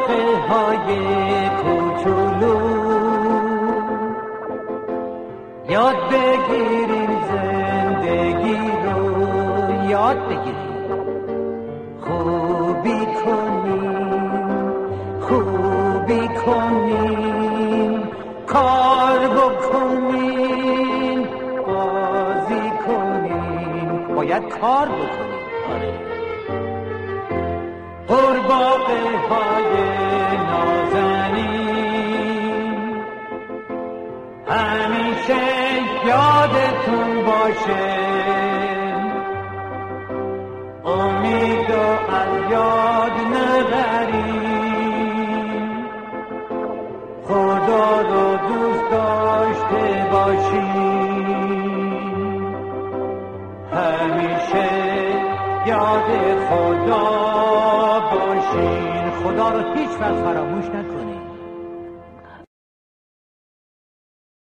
قورباغه های کوچولو یاد بگیریم زندگی رو، یاد بگیریم خوبی کنیم، کار بکنیم، بازی کنیم، باید کار بکنیم. قورباغه های نازنین همیشه یادتون باشه، امیدو از یاد نبریم، خدا رو دوست داشته باشیم، همیشه یاد خدا باشین، خدا رو هیچ وقت فراموش نکنین.